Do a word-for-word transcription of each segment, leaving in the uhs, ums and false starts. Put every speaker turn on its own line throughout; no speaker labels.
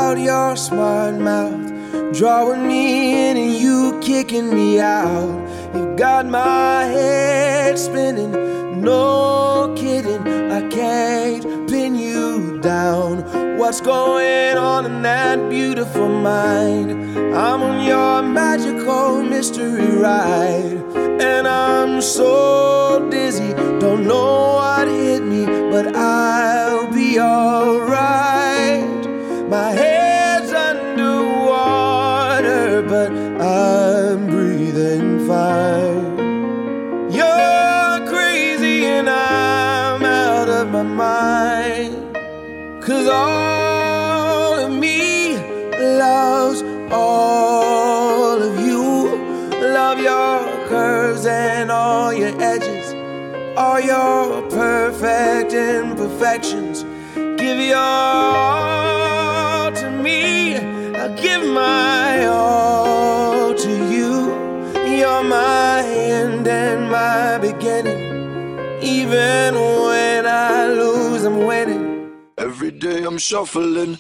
out your smart mouth, drawing me in and you kicking me out. You got my head spinning, no kidding, I can't pin you down. What's going on in that beautiful mind? I'm on your magical mystery ride, and I'm so dizzy, don't know what hit me, but I'll be alright. My head's underwater, but I'm breathing fine. You're crazy and I'm out of my mind, 'cause all of me loves all of you. Love your curves and all your edges, all your perfect imperfections. Give your all to me, I'll give my all to you. You're my end and my beginning. Even when I lose, I'm winning.
Every day I'm shuffling.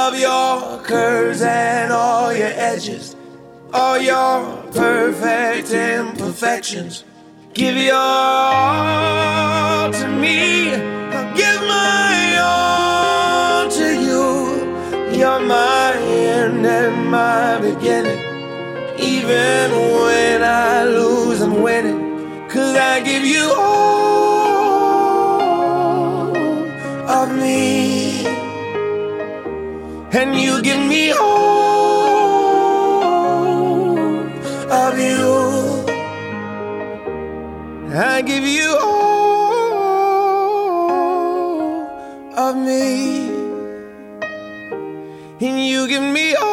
Curves and all your edges, all your perfect imperfections. Give your all to me, I'll give my all to you. You're my end and my beginning. Even when I lose, I'm winning. 'Cause I give you all of me, and you give me all of you. I give you all of me, and you give me all